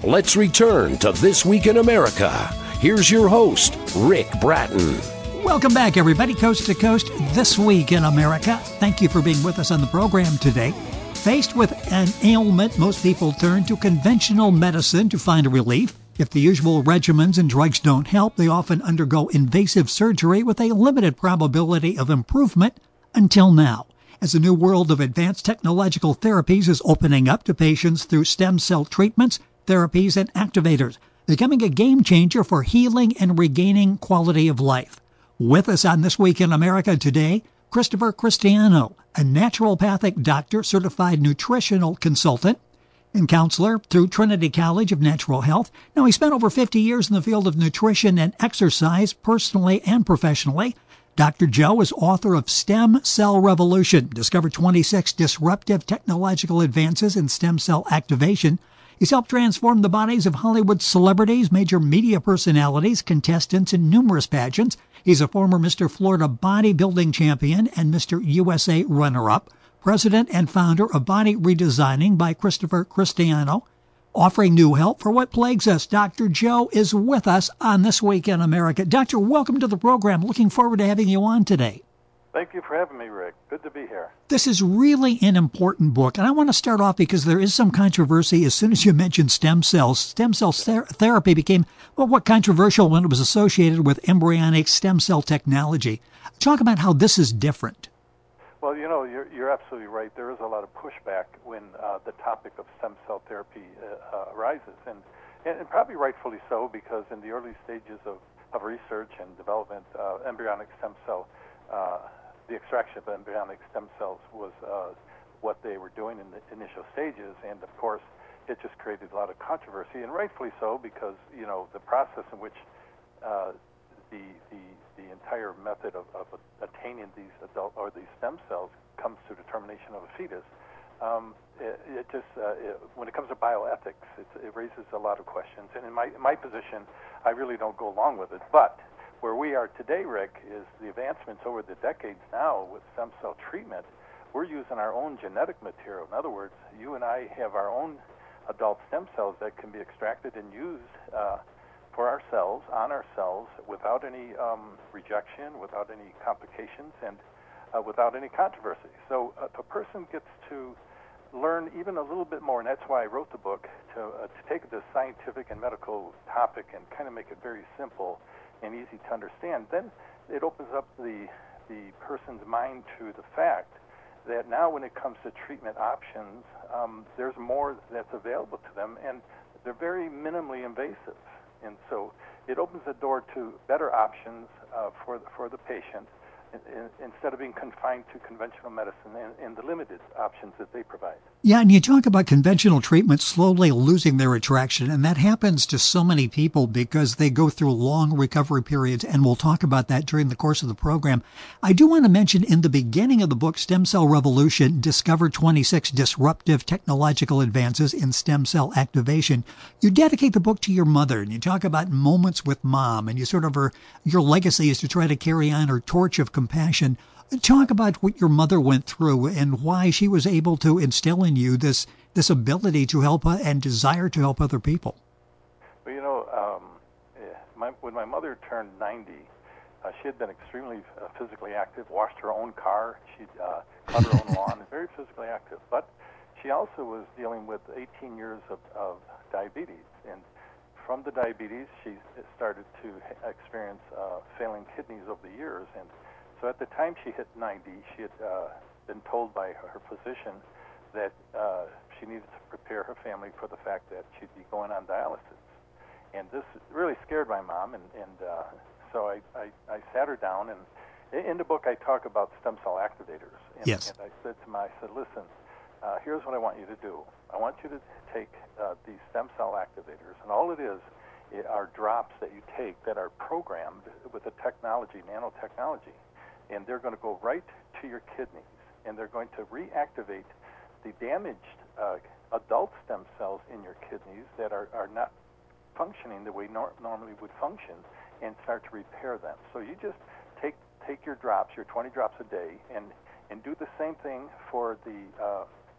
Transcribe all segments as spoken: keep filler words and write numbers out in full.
Let's return to This Week in America. Here's your host, Rick Bratton. Welcome back, everybody, coast to coast, This Week in America. Thank you for being with us on the program today. Faced with an ailment, most people turn to conventional medicine to find relief. If the usual regimens and drugs don't help, they often undergo invasive surgery with a limited probability of improvement until now. As the new world of advanced technological therapies is opening up to patients through stem cell treatments, therapies, and activators, becoming a game changer for healing and regaining quality of life. With us on This Week in America today, Christopher Cristiano, a naturopathic doctor, certified nutritional consultant, and counselor through Trinity College of Natural Health. Now, he spent over fifty years in the field of nutrition and exercise, personally and professionally. Doctor Joe is author of Stem Cell Revolution, discover twenty-six disruptive technological advances in stem cell activation. He's helped transform the bodies of Hollywood celebrities, major media personalities, contestants in numerous pageants. He's a former Mister Florida bodybuilding champion and Mister U S A runner-up, president and founder of Body Redesigning by Christopher Cristiano, offering new help for what plagues us. Doctor Joe is with us on This Week in America. Doctor, welcome to the program. Looking forward to having you on today. Thank you for having me, Rick. Good to be here. This is really an important book, and I want to start off because there is some controversy. As soon as you mentioned stem cells, stem cell ther- therapy became, well, what controversial when it was associated with embryonic stem cell technology. Talk about how this is different. Well, you know, you're, you're absolutely right. There is a lot of pushback when uh, the topic of stem cell therapy uh, uh, arises, and, and, and probably rightfully so, because in the early stages of, of research and development, uh, embryonic stem cell uh, the extraction of embryonic stem cells was uh, what they were doing in the initial stages, and of course, it just created a lot of controversy, and rightfully so, because you know the process in which uh, the the the entire method of, of attaining these adult or these stem cells comes to determination of a fetus. Um, it, it just uh, it, when it comes to bioethics, it, it raises a lot of questions, and in my in my position, I really don't go along with it, but. Where we are today, Rick, is the advancements over the decades now with stem cell treatment. We're using our own genetic material. In other words, you and I have our own adult stem cells that can be extracted and used uh, for ourselves, on ourselves, without any um, rejection, without any complications, and uh, without any controversy. So uh, if a person gets to learn even a little bit more, and that's why I wrote the book, to, uh, to take this scientific and medical topic and kind of make it very simple and easy to understand, then it opens up the the person's mind to the fact that now when it comes to treatment options, um, there's more that's available to them, and they're very minimally invasive. And so it opens the door to better options uh, for, the, for the patient, instead of being confined to conventional medicine and, and the limited options that they provide. Yeah, and you talk about conventional treatment slowly losing their attraction, and that happens to so many people because they go through long recovery periods, and we'll talk about that during the course of the program. I do want to mention in the beginning of the book, Stem Cell Revolution, discover twenty-six disruptive technological advances in stem cell activation. You dedicate the book to your mother, and you talk about moments with mom, and you sort of are, your legacy is to try to carry on her torch of compassion. Talk about what your mother went through and why she was able to instill in you this this ability to help and desire to help other people. Well, you know, um, my, when my mother turned ninety, uh, she had been extremely uh, physically active, washed her own car, she uh, cut her own lawn, very physically active. But she also was dealing with eighteen years of, of diabetes, and from the diabetes, she started to experience uh, failing kidneys over the years, and so at the time she hit ninety, she had uh, been told by her physician that uh, she needed to prepare her family for the fact that she'd be going on dialysis. And this really scared my mom, and, and uh, so I, I, I sat her down, and in the book I talk about stem cell activators. And, yes. and I said to my, I said, listen, uh, here's what I want you to do. I want you to take uh, these stem cell activators, and all it is are drops that you take that are programmed with a technology, nanotechnology. And they're going to go right to your kidneys, and they're going to reactivate the damaged uh, adult stem cells in your kidneys that are, are not functioning the way nor- normally would function, and start to repair them. So you just take take your drops, your twenty drops a day, and, and do the same thing for the uh,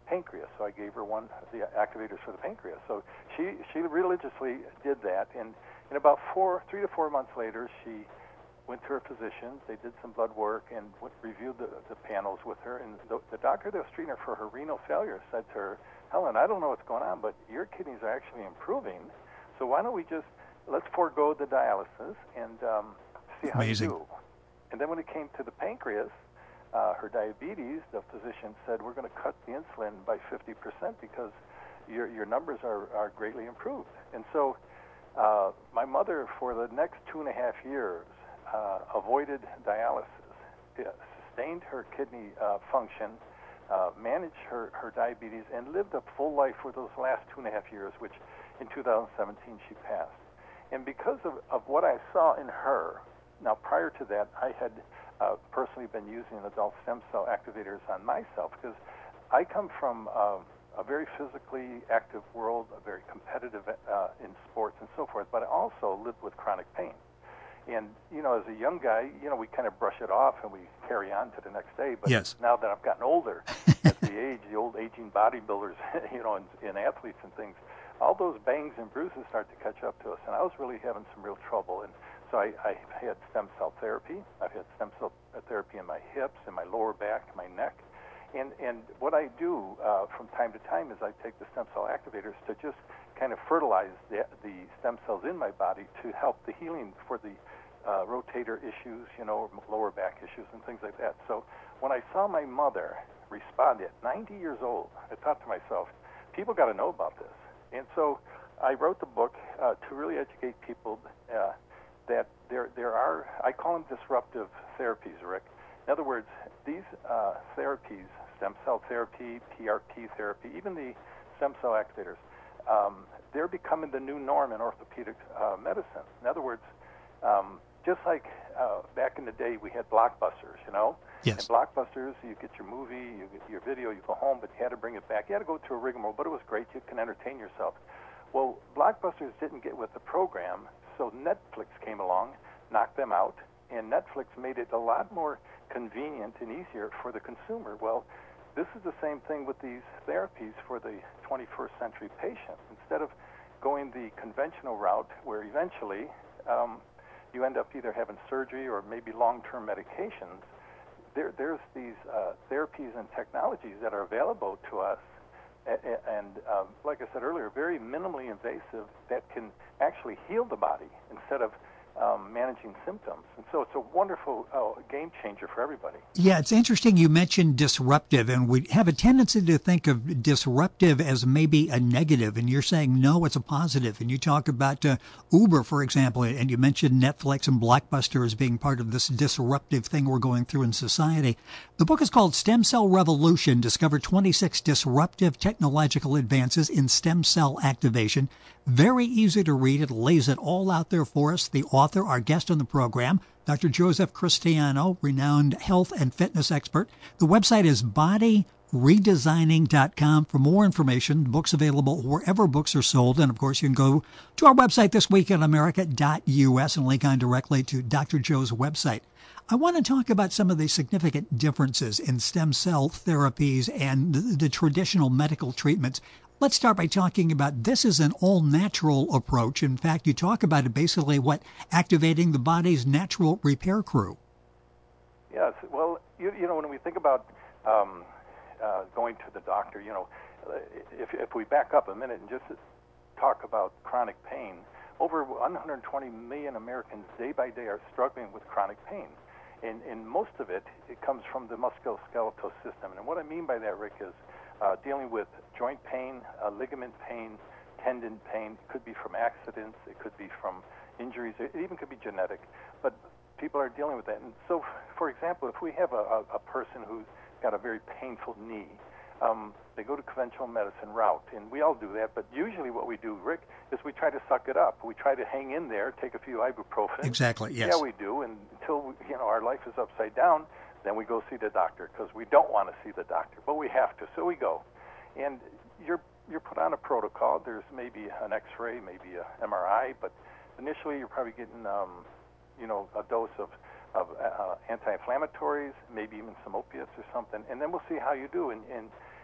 pancreas. So I gave her one of the activators for the pancreas. So she she religiously did that, and in about four, three to four months later, she went to her physicians. They did some blood work and went, reviewed the, the panels with her. And the, the doctor that was treating her for her renal failure said to her, Helen, I don't know what's going on, but your kidneys are actually improving. So why don't we just, let's forego the dialysis and um, see how Amazing. you do. And then when it came to the pancreas, uh, her diabetes, the physician said, we're going to cut the insulin by fifty percent because your, your numbers are, are greatly improved. And so uh, my mother, for the next two and a half years, Uh, avoided dialysis, uh, sustained her kidney uh, function, uh, managed her, her diabetes, and lived a full life for those last two and a half years, which in two thousand seventeen she passed. And because of, of what I saw in her, now prior to that, I had uh, personally been using adult stem cell activators on myself because I come from uh, a very physically active world, a very competitive uh, in sports and so forth, but I also lived with chronic pain. And, you know, as a young guy, you know, we kind of brush it off and we carry on to the next day. But yes. Now that I've gotten older, at the age, the old aging bodybuilders, you know, and, and athletes and things, all those bangs and bruises start to catch up to us. And I was really having some real trouble. And so I, I had stem cell therapy. I've had stem cell therapy in my hips, in my lower back, my neck. And, and what I do uh, from time to time is I take the stem cell activators to just kind of fertilize the, the stem cells in my body to help the healing for the uh, rotator issues, you know, lower back issues and things like that. So when I saw my mother respond at ninety years old, I thought to myself, people got to know about this. And so I wrote the book uh, to really educate people uh, that there there are, I call them disruptive therapies, Rick. In other words, these uh, therapies, stem cell therapy, P R P therapy, even the stem cell activators, um, they're becoming the new norm in orthopedic uh, medicine. In other words, um, just like uh, back in the day we had Blockbusters, you know? Yes. In Blockbusters, you get your movie, you get your video, you go home, but you had to bring it back. You had to go through a rigmarole, but it was great. You can entertain yourself. Well, Blockbusters didn't get with the program, so Netflix came along, knocked them out, and Netflix made it a lot more convenient and easier for the consumer. Well, this is the same thing with these therapies for the twenty-first century patient. Instead of going the conventional route where eventually um, you end up either having surgery or maybe long-term medications, there, there's these uh, therapies and technologies that are available to us and, um, like I said earlier, very minimally invasive that can actually heal the body instead of Um, managing symptoms. And so it's a wonderful uh, game changer for everybody. Yeah, it's interesting you mentioned disruptive, and we have a tendency to think of disruptive as maybe a negative, and you're saying, no, it's a positive. And you talk about uh, Uber, for example, and you mentioned Netflix and Blockbuster as being part of this disruptive thing we're going through in society. The book is called Stem Cell Revolution, Discover twenty-six Disruptive Technological Advances in Stem Cell Activation. Very easy to read. It lays it all out there for us. The author, our guest on the program, Doctor Joseph Cristiano, renowned health and fitness expert. The website is body redesigning dot com for more information. The book's available wherever books are sold. And, of course, you can go to our website, this week in america dot u s, and link on directly to Doctor Joe's website. I want to talk about some of the significant differences in stem cell therapies and the, the traditional medical treatments. Let's start by talking about this is an all-natural approach. In fact, you talk about it basically, what, activating the body's natural repair crew. Yes. Well, you, you know, when we think about um, uh, going to the doctor, you know, if, if we back up a minute and just talk about chronic pain, over one hundred twenty million Americans day by day are struggling with chronic pain. And, and most of it, it comes from the musculoskeletal system. And what I mean by that, Rick, is uh, dealing with joint pain, uh, ligament pain, tendon pain. It could be from accidents. It could be from injuries. It even could be genetic. But people are dealing with that. And so, for example, if we have a, a, a person who's got a very painful knee, um, they go to conventional medicine route, and we all do that. But usually what we do, Rick, is we try to suck it up. We try to hang in there, take a few ibuprofen. Exactly, yes. Yeah, we do. And until, you know, our life is upside down, then we go see the doctor because we don't want to see the doctor, but we have to, so we go. And you're you're put on a protocol. There's maybe an X-ray, maybe a M R I, but initially you're probably getting, um, you know, a dose of, of uh, anti-inflammatories, maybe even some opiates or something, and then we'll see how you do. And, and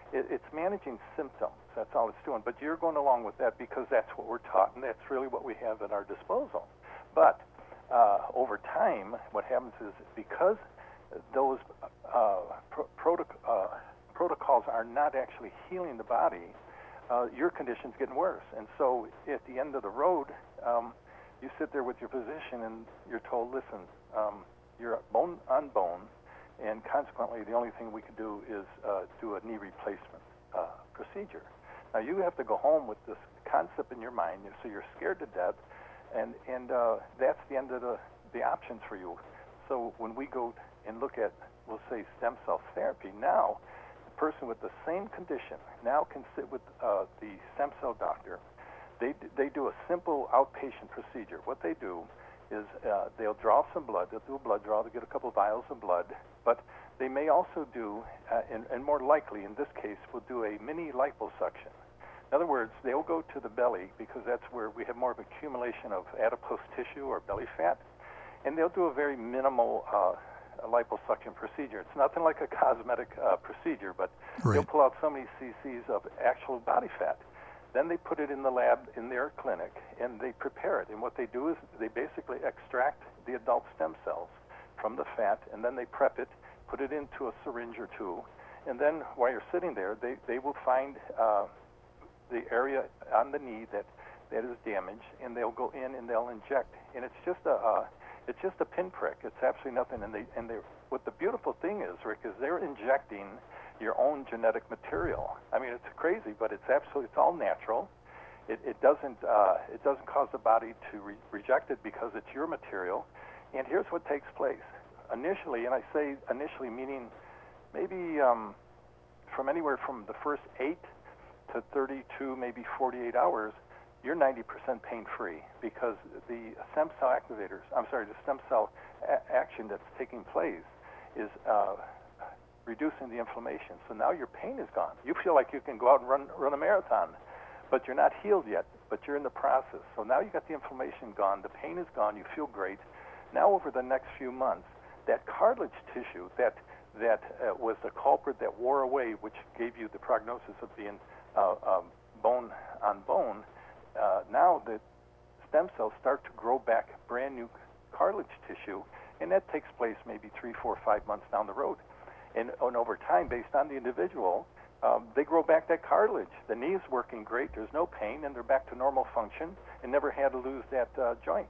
it, it's managing symptoms. That's all it's doing. But you're going along with that because that's what we're taught, and that's really what we have at our disposal. But uh, over time, what happens is because those uh, pro- protoc- uh, protocols are not actually healing the body, uh, your condition's getting worse. And so at the end of the road, um, you sit there with your physician and you're told, listen, um, you're bone on bone, and consequently the only thing we can do is uh, do a knee replacement uh, procedure. Now you have to go home with this concept in your mind, so you're scared to death, and, and uh, that's the end of the, the options for you. So when we go and look at, we'll say, stem cell therapy, now the person with the same condition now can sit with uh, the stem cell doctor. They, they do a simple outpatient procedure. What they do is uh, they'll draw some blood. They'll do a blood draw. They'll get a couple of vials of blood. But they may also do, uh, and, and more likely in this case, will do a mini liposuction. In other words, they'll go to the belly because that's where we have more of accumulation of adipose tissue or belly fat, and they'll do a very minimal uh, liposuction procedure. It's nothing like a cosmetic uh, procedure, but right. They'll pull out so many cc's of actual body fat. Then they put it in the lab in their clinic, and they prepare it. And what they do is they basically extract the adult stem cells from the fat, and then they prep it, put it into a syringe or two, and then while you're sitting there, they, they will find uh, the area on the knee that, that is damaged, and they'll go in and they'll inject. And it's just a uh, it's just a pinprick. It's absolutely nothing. And they and they what the beautiful thing is, Rick, is they're injecting your own genetic material. I mean, it's crazy, but it's absolutely, it's all natural. It, it doesn't uh, it doesn't cause the body to re- reject it because it's your material. And here's what takes place. Initially, and I say initially meaning maybe um, from anywhere from the first eight to thirty-two, maybe forty-eight hours, you're ninety percent pain-free because the stem cell activators, I'm sorry, the stem cell a- action that's taking place is uh, reducing the inflammation. So now your pain is gone. You feel like you can go out and run run a marathon, but you're not healed yet, but you're in the process. So now you got the inflammation gone, the pain is gone, you feel great. Now over the next few months, that cartilage tissue that that uh, was the culprit that wore away, which gave you the prognosis of being uh, um, bone on bone, uh, now the stem cells start to grow back brand new cartilage tissue, and that takes place maybe three, four, five months down the road. And, and over time, based on the individual, um, they grow back that cartilage. The knee is working great, there's no pain, and they're back to normal function and never had to lose that uh, joint.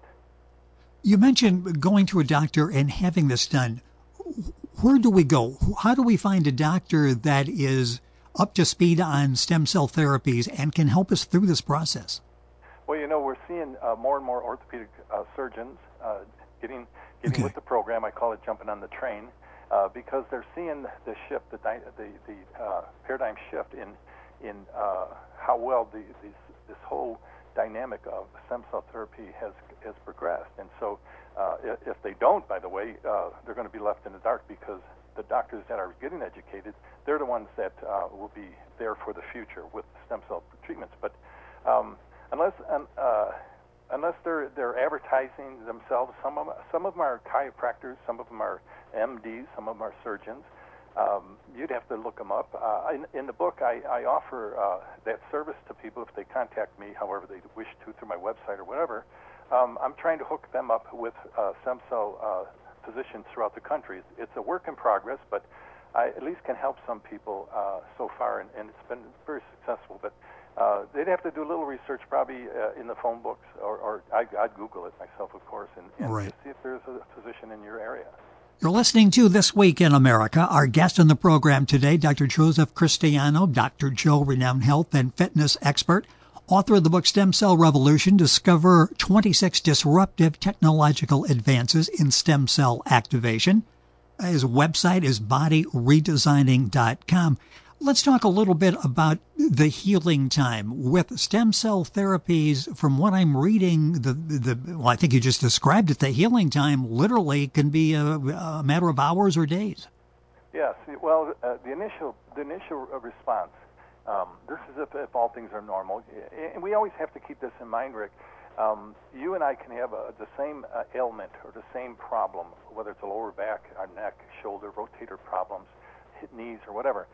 You mentioned going to a doctor and having this done. Where do we go? How do we find a doctor that is up to speed on stem cell therapies and can help us through this process? Well, you know, we're seeing uh, more and more orthopedic uh, surgeons uh, getting getting Okay. with the program. I call it jumping on the train uh, because they're seeing the shift, the di- the, the uh, paradigm shift in in uh, how well the, these, this whole dynamic of stem cell therapy has has progressed. And so uh, if, if they don't, by the way, uh, they're going to be left in the dark because the doctors that are getting educated, they're the ones that uh, will be there for the future with stem cell treatments. But um, unless uh, unless they're they're advertising themselves, some of them, some of them are chiropractors, some of them are M Ds, some of them are surgeons. Um, you'd have to look them up. Uh, in, in the book, I, I offer uh, that service to people if they contact me, however they wish to, through my website or whatever. Um, I'm trying to hook them up with uh, stem cell uh, physicians throughout the country. It's, it's a work in progress, but I at least can help some people uh, so far, and, and it's been very successful. But uh, they'd have to do a little research probably uh, in the phone books, or, or I, I'd Google it myself, of course, and, and Right. see if there's a physician in your area. You're listening to This Week in America. Our guest on the program today, Doctor Joseph Cristiano, Doctor Joe, renowned health and fitness expert, author of the book Stem Cell Revolution, discover twenty-six disruptive technological advances in stem cell activation. His website is body redesigning dot com. Let's talk a little bit about the healing time with stem cell therapies. From what I'm reading, the the well, I think you just described it. The healing time literally can be a, a matter of hours or days. Yes. Well, uh, the initial the initial response. Um, this is if, if all things are normal, and we always have to keep this in mind, Rick. Um, you and I can have a, the same uh, ailment or the same problem, whether it's a lower back, our neck, shoulder, rotator problems, hip, knees, or whatever.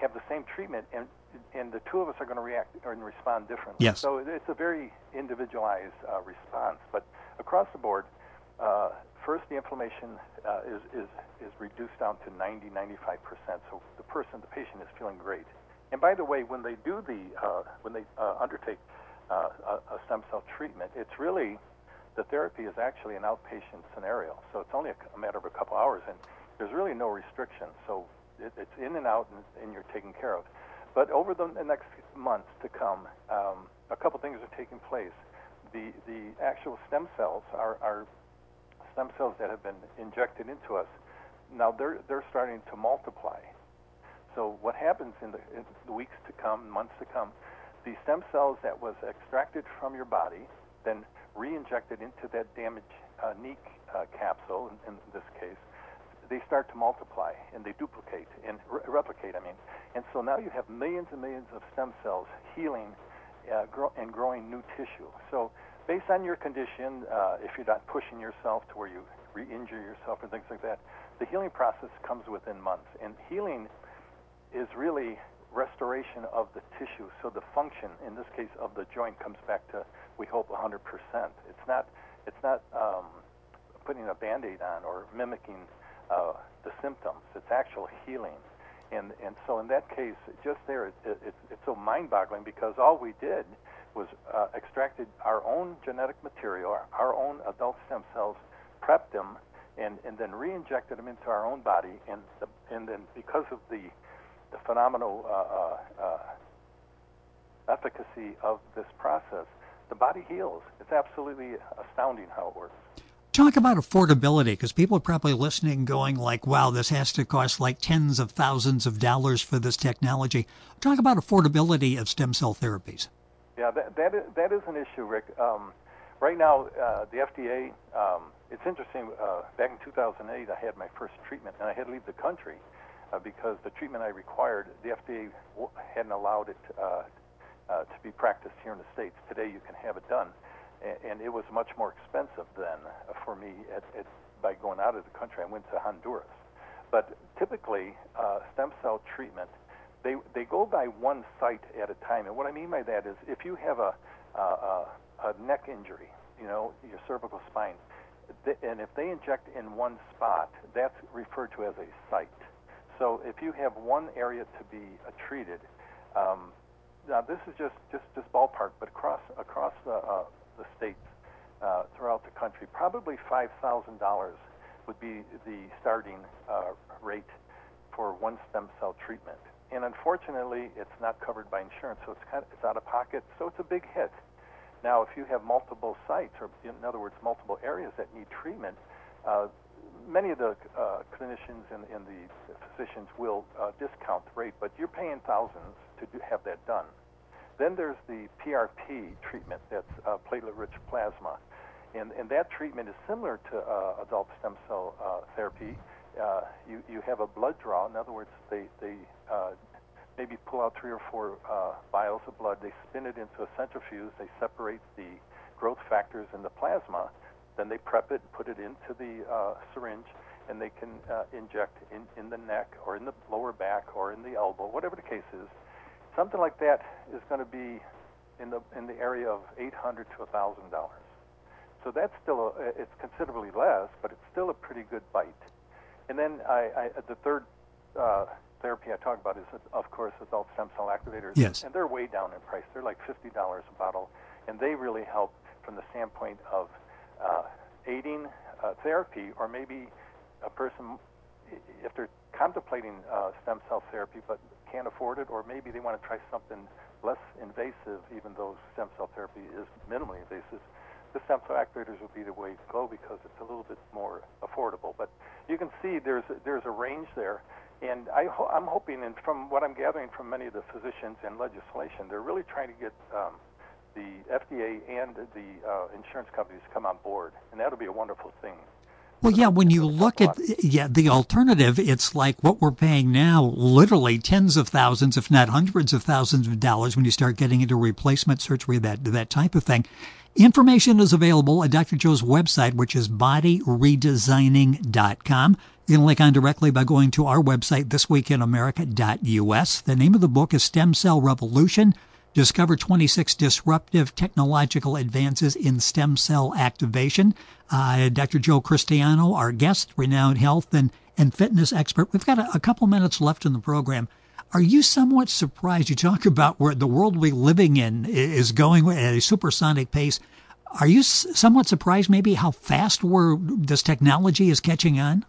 have the same treatment, and and the two of us are going to react or respond differently. Yes. So it's a very individualized uh, response. But across the board, uh, first the inflammation uh, is, is is reduced down to ninety, ninety-five percent. So the person, the patient, is feeling great. And by the way, when they do the uh, when they uh, undertake uh, a, a stem cell treatment, it's really the therapy is actually an outpatient scenario. So it's only a, a matter of a couple hours, and there's really no restrictions. So it, it's in and out, and, and you're taken care of. But over the, the next months to come, um, a couple things are taking place. The the actual stem cells are, are stem cells that have been injected into us. Now they're they're starting to multiply. So what happens in the, in the weeks to come, months to come, the stem cells that was extracted from your body, then re-injected into that damaged uh, knee uh, capsule, in, in this case, they start to multiply and they duplicate and re- replicate, I mean. And so now you have millions and millions of stem cells healing uh, grow- and growing new tissue. So based on your condition, uh, if you're not pushing yourself to where you re-injure yourself and things like that, the healing process comes within months. And healing is really restoration of the tissue. So the function, in this case, of the joint comes back to, we hope, one hundred percent. It's not, it's not um, putting a Band-Aid on or mimicking uh, the symptoms. It's actual healing. And and so in that case, just there, it, it, it, it's so mind-boggling because all we did was uh, extracted our own genetic material, our, our own adult stem cells, prepped them, and, and then re-injected them into our own body. And the, and then because of the the phenomenal uh, uh, uh, efficacy of this process, the body heals. It's absolutely astounding how it works. Talk about affordability, because people are probably listening going like, wow, this has to cost like tens of thousands of dollars for this technology. Talk about affordability of stem cell therapies. Yeah, that that is, that is an issue, Rick. Um, right now, uh, the F D A, um, it's interesting, uh, back in two thousand eight, I had my first treatment, and I had to leave the country uh, because the treatment I required, the F D A hadn't allowed it uh, uh, to be practiced here in the States. Today, you can have it done. And it was much more expensive then for me at, at, by going out of the country. I went to Honduras. But typically, uh, stem cell treatment, they they go by one site at a time. And what I mean by that is if you have a, a, a neck injury, you know, your cervical spine, th- and if they inject in one spot, that's referred to as a site. So if you have one area to be uh, treated, um, now this is just, just, just ballpark, but across, across the uh, the states uh, throughout the country, probably five thousand dollars would be the starting uh, rate for one stem cell treatment. And unfortunately, it's not covered by insurance, so it's kind of, it's out of pocket, so it's a big hit. Now, if you have multiple sites, or in other words, multiple areas that need treatment, uh, many of the uh, clinicians and, and the physicians will uh, discount the rate, but you're paying thousands to do, have that done. Then there's the P R P treatment, that's uh, platelet-rich plasma. And, and that treatment is similar to uh, adult stem cell uh, therapy. Uh, you, you have a blood draw. In other words, they, they uh, maybe pull out three or four uh, vials of blood. They spin it into a centrifuge. They separate the growth factors in the plasma. Then they prep it, put it into the uh, syringe, and they can uh, inject in, in the neck or in the lower back or in the elbow, whatever the case is. Something like that is going to be in the in the area of eight hundred to a thousand dollars. So that's still a, it's considerably less, but it's still a pretty good bite. And then I, I the third uh, therapy I talk about is, of course, adult stem cell activators. Yes. And they're way down in price. They're like fifty dollars a bottle, and they really help from the standpoint of uh, aiding uh, therapy, or maybe a person, if they're contemplating uh, stem cell therapy but can't afford it, or maybe they want to try something less invasive, even though stem cell therapy is minimally invasive, the stem cell activators will be the way to go because it's a little bit more affordable. But you can see there's a, there's a range there, and I ho- I'm hoping, and from what I'm gathering from many of the physicians and legislation, they're really trying to get um, the F D A and the uh, insurance companies to come on board, and that'll be a wonderful thing. Well, yeah, when you look at yeah the alternative, it's like what we're paying now, literally tens of thousands, if not hundreds of thousands of dollars when you start getting into replacement surgery, that that type of thing. Information is available at Doctor Joe's website, which is body redesigning dot com. You can link on directly by going to our website, this week in america dot u s. The name of the book is Stem Cell Revolution. Discover twenty-six disruptive technological advances in stem cell activation. Uh, Doctor Joe Cristiano, our guest, renowned health and, and fitness expert. We've got a, a couple minutes left in the program. Are you somewhat surprised? You talk about where the world we're living in is going at a supersonic pace. Are you somewhat surprised maybe how fast we're, this technology is catching on?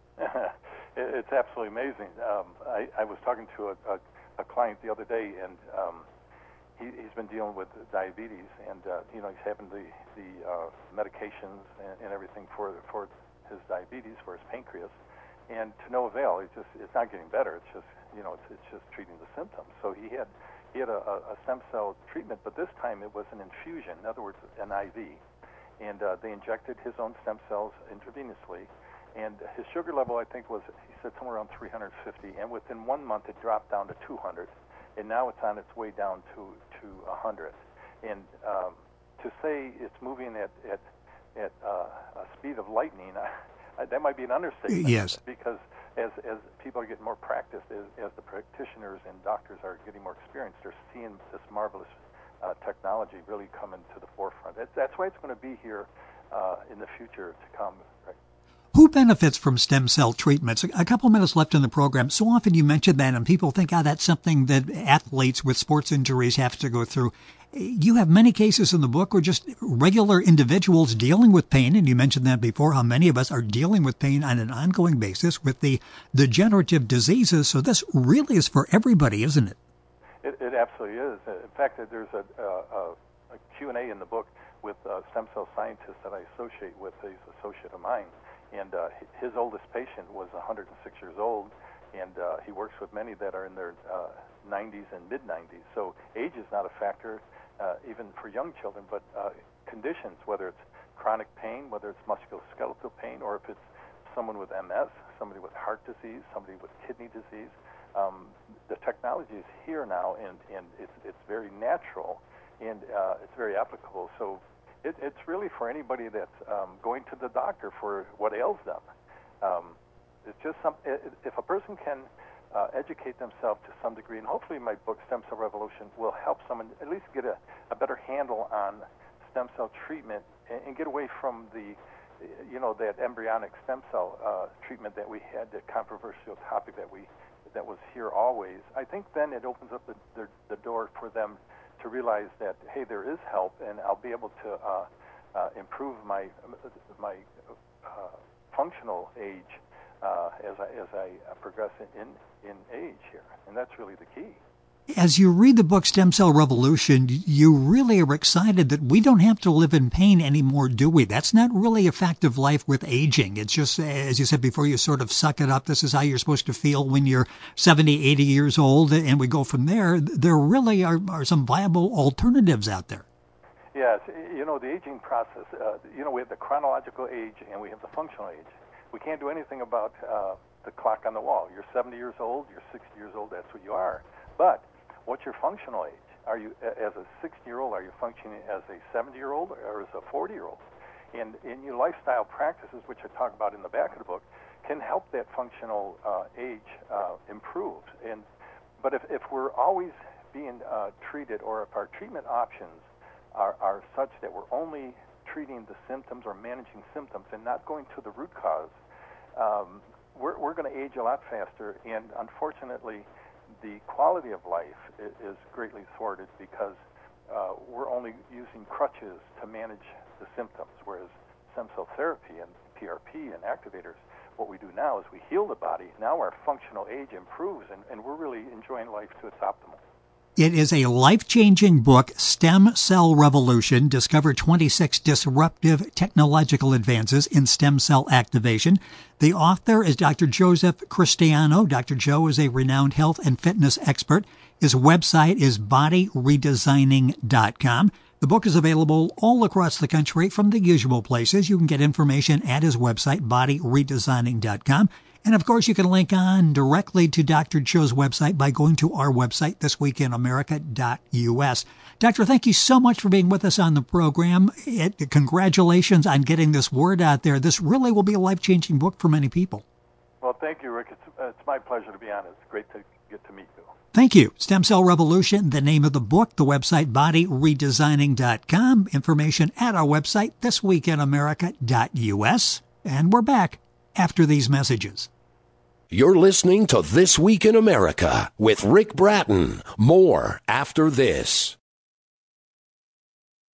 It's absolutely amazing. Um, I, I was talking to a, a, a client the other day, and um, he, he's been dealing with diabetes, and uh, you know he's having the the uh, medications and, and everything for for his diabetes, for his pancreas, and to no avail. It's just it's not getting better. It's just you know it's, it's just treating the symptoms. So he had he had a, a stem cell treatment, but this time it was an infusion. In other words, an I V, and uh, they injected his own stem cells intravenously. And his sugar level, I think, was, he said, somewhere around three hundred fifty. And within one month, it dropped down to two hundred. And now it's on its way down to, to one hundred. And um, to say it's moving at, at, at uh, a speed of lightning, I, I, that might be an understatement. Yes. Because as, as people are getting more practiced, as, as the practitioners and doctors are getting more experienced, they're seeing this marvelous uh, technology really coming to the forefront. That's, that's why it's going to be here uh, in the future to come, right? Who benefits from stem cell treatments? A couple minutes left in the program. So often you mention that, and people think, ah, oh, that's something that athletes with sports injuries have to go through. You have many cases in the book where just regular individuals dealing with pain, and you mentioned that before, how many of us are dealing with pain on an ongoing basis with the degenerative diseases. So this really is for everybody, isn't it? It, it absolutely is. In fact, there's a, a, a Q and A in the book with uh, stem cell scientists that I associate with. He's an associate of mine. And uh, his oldest patient was one hundred six years old, and uh, he works with many that are in their uh, nineties and mid-nineties. So age is not a factor, uh, even for young children, but uh, conditions, whether it's chronic pain, whether it's musculoskeletal pain, or if it's someone with M S, somebody with heart disease, somebody with kidney disease, um, the technology is here now, and, and it's, it's very natural, and uh, it's very applicable. So It, it's really for anybody that's um, going to the doctor for what ails them. Um, it's just some. If a person can uh, educate themselves to some degree, and hopefully my book Stem Cell Revolution will help someone at least get a, a better handle on stem cell treatment and, and get away from the, you know, that embryonic stem cell uh, treatment that we had, the controversial topic that we that was here always. I think then it opens up the, the, the door for them to realize that, hey, there is help, and I'll be able to uh, uh, improve my my uh, functional age uh, as I as I progress in in age here, and that's really the key. As you read the book Stem Cell Revolution, you really are excited that we don't have to live in pain anymore, do we? That's not really a fact of life with aging. It's just, as you said before, you sort of suck it up. This is how you're supposed to feel when you're seventy, eighty years old, and we go from there. There really are, are some viable alternatives out there. Yes, you know, the aging process, uh, you know, we have the chronological age and we have the functional age. We can't do anything about uh, the clock on the wall. You're seventy years old, you're sixty years old, that's what you are. But what's your functional age? Are you, as a sixty-year-old, are you functioning as a seventy-year-old or as a forty-year-old? And in your lifestyle practices, which I talk about in the back of the book, can help that functional uh, age uh, improve. And but if, if we're always being uh, treated, or if our treatment options are, are such that we're only treating the symptoms or managing symptoms and not going to the root cause, um, we're, we're going to age a lot faster. And unfortunately, the quality of life is greatly thwarted because uh, we're only using crutches to manage the symptoms, whereas stem cell therapy and P R P and activators, what we do now is we heal the body. Now our functional age improves, and, and we're really enjoying life to its optimal. It is a life-changing book, Stem Cell Revolution. Discover twenty-six disruptive technological advances in stem cell activation. The author is Doctor Joseph Cristiano. Doctor Joe is a renowned health and fitness expert. His website is body redesigning dot com. The book is available all across the country from the usual places. You can get information at his website, body redesigning dot com. And, of course, you can link on directly to Doctor Cho's website by going to our website, this week in america dot u s. Doctor, thank you so much for being with us on the program. It, congratulations on getting this word out there. This really will be a life-changing book for many people. Well, thank you, Rick. It's, uh, it's my pleasure to be on. It's great to get to meet you. Thank you. Stem Cell Revolution, the name of the book, the website body redesigning dot com. Information at our website, this week in america dot u s. And we're back after these messages. You're listening to This Week in America with Rick Bratton. More after this.